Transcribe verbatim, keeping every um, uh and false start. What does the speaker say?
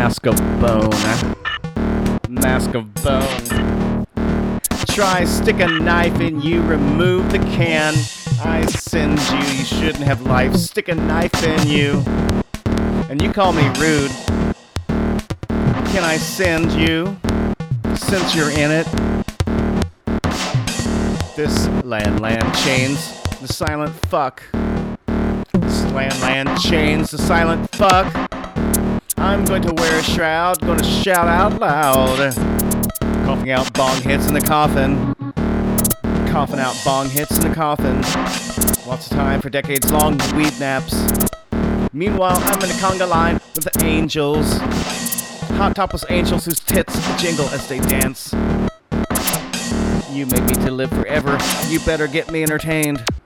mask of bone. Mask of bone. Try stick a knife in you, remove the can. I send you, you shouldn't have life. Stick a knife in you. And you call me rude. Can I send you, since you're in it? This land, land chains, the silent fuck. This land, land chains, the silent fuck. I'm going to wear a shroud, going to shout out loud. Coughing out bong hits in the coffin. Coughing out bong hits in the coffin. Lots of time for decades-long weed naps. Meanwhile, I'm in a conga line with the angels. Hot topless angels whose tits jingle as they dance. You make me to live forever. You better get me entertained.